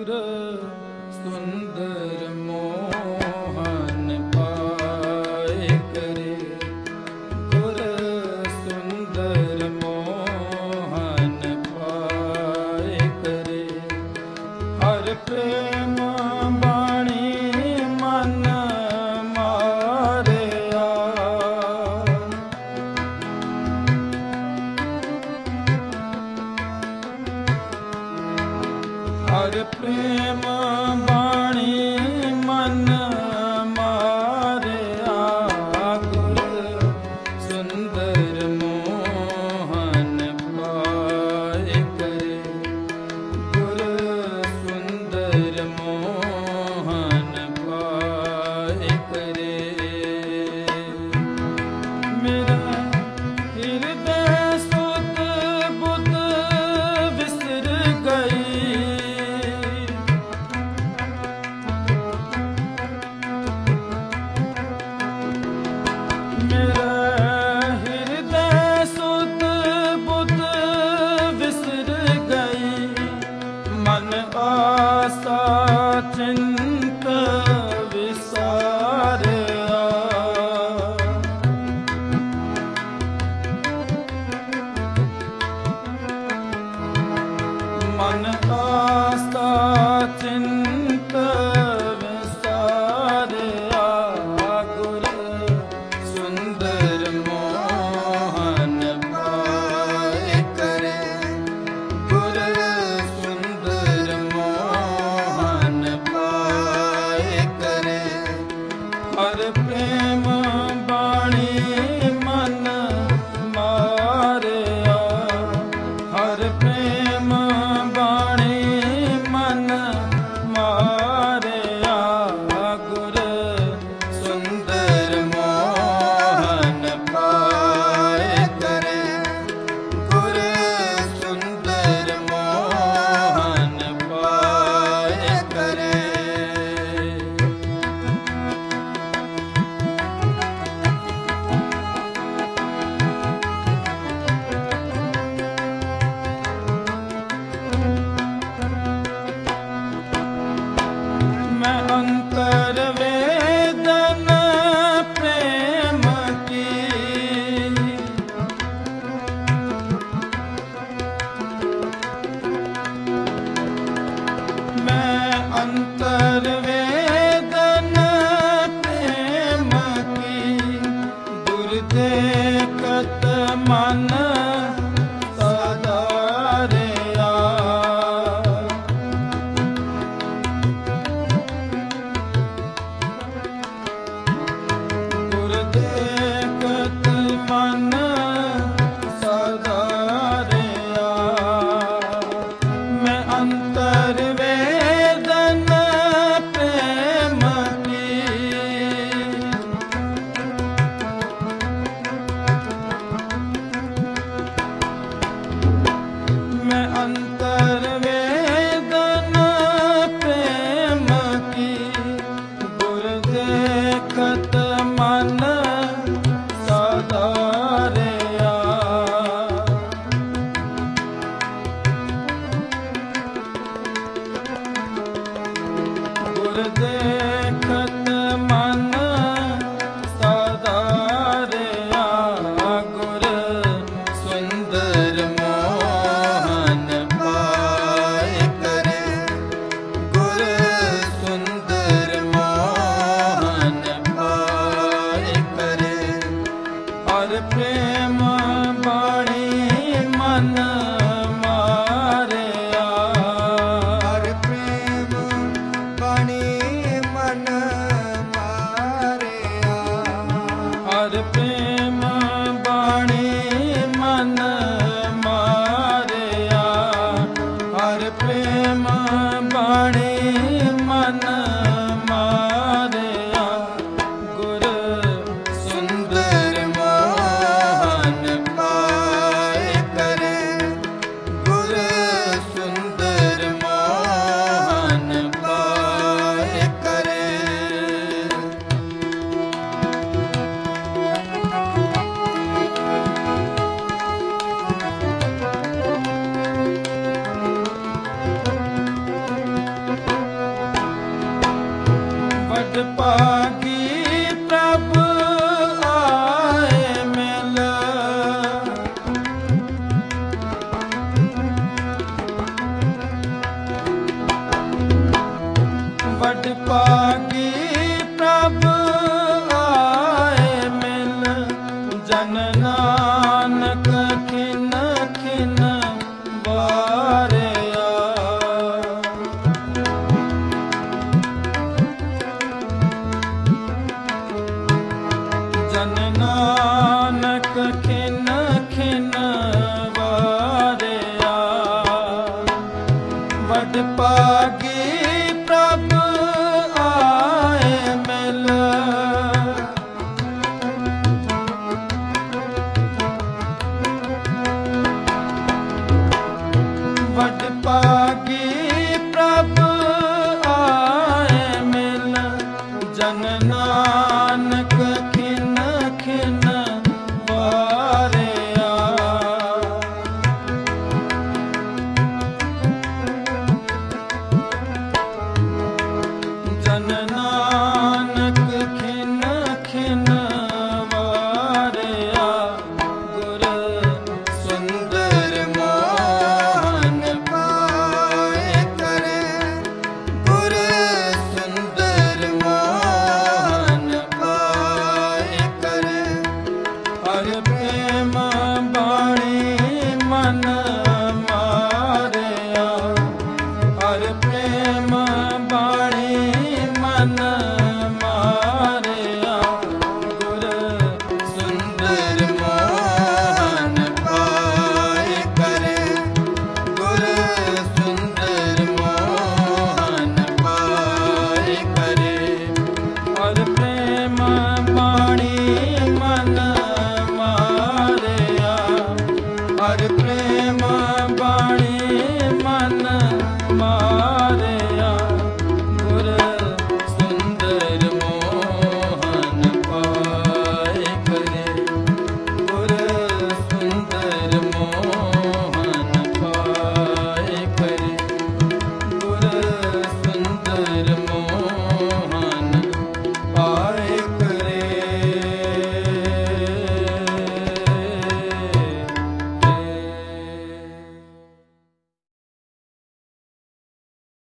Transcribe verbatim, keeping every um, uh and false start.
गुर सुंदर मोहन पाए करे, गुर सुंदर मोहन पाए करे। हर प्रेम बाणी मन मारया, हर प्रेम बाणी मन मारया, गुर सुंदर मोहन पाए करे, गुर सुंदर मोहन पाए करे। मेरा हृदय सुध बुध विसर गई, मेरा हृदय सुध बुध विसर गई। मन आशा चिंत विसारया, मन आशा चिंत विसारया, गुर सुंदर मोहन पाए करे, गुर सुंदर मोहन पाए करे। हर प्रेम बाणी मन मारया, हर प्रेम बाणी मन मारया, गुर सुंदर मोहन पाए करे, गुर सुंदर मोहन पाए करे। मैं अंतर वेदन प्रेम की, मैं अंतर वेदन प्रेम की, दूर देखत मन सदारया, दूर देखत मन सदारया। मैं अंतर वेदन प्रेम की, मैं अंतर वेदन प्रेम की, गुर देखत मन सदारया। गुर देखत मन सदारया, गुर सुंदर मोहन पाए करे, गुर सुंदर मोहन पाए करे। हर प्रेम बाणी मन मारया, हर प्रेम बाणी वडभागी प्रभ आए मिल वड